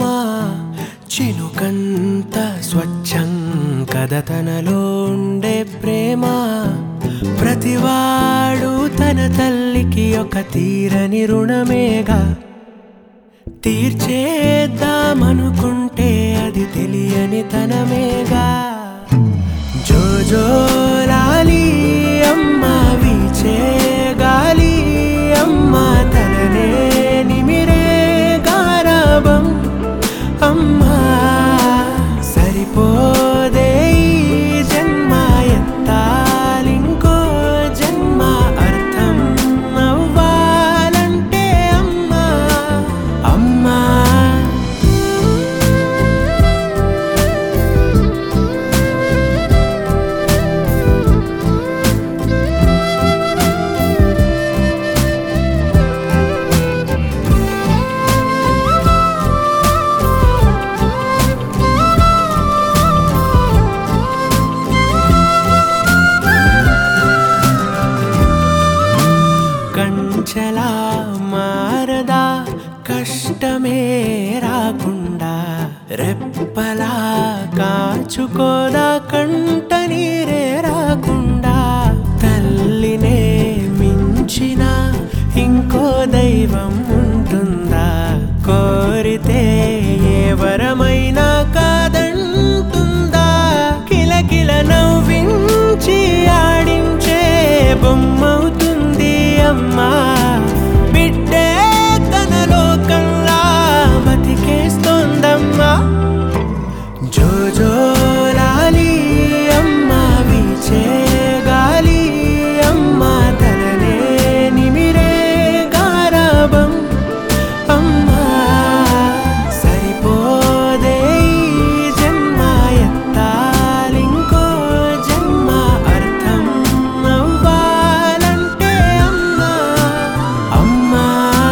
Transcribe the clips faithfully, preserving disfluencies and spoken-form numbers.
చినుకంత స్వచ్ఛం కథ తనలో ఉండే ప్రేమ ప్రతివాడు తన తల్లికి ఒక తీరని రుణమేగా తీర్చేద్దామనుకుంటే అది తెలియని తనమేగా జోజోలాలి అమ్మ వీచే గాలి అమ్మ తననే నిమిరే గారాబం అమ్మా సరిపోదే ఈ జన్మ ఎత్తాలింకో జన్మ అర్థం అవ్వాలంటే అమ్మా అమ్మా కంచలా మారదా కష్టమే రాకుండా రెప్పలా కాచుకోదా కంట నీరే రాకుండా తల్లినే మించిన ఇంకో దైవం ఉంటుందా కోరితే ఏ వరమైనా కాదంటుందా కిలకిల నవ్వించి ఆడించే బొమ్మవుతుంది అమ్మా బిడ్డే తన లోకంలా బతికేస్తోందమ్మా జోజోలాలి అమ్మ వీచే గాలి అమ్మ తననే నిమిరే గారాబం అమ్మా సరిపోదే ఈ జన్మ ఎత్తాలింకో జన్మ అర్థం అవ్వాలంటే అమ్మా అమ్మా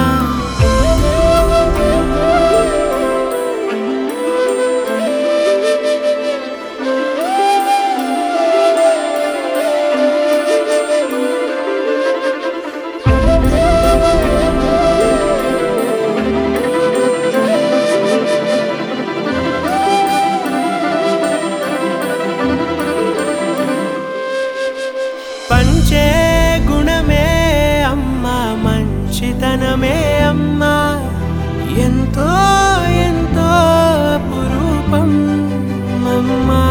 పంచే గుణమే అమ్మా మంచితనమే అమ్మా ఎంతో ఎంతో అపురూపం అమ్మా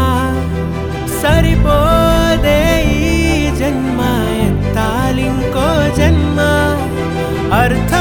సరిపోదే ఈ జన్మ ఎత్తాలింకో జన్మ అర్థం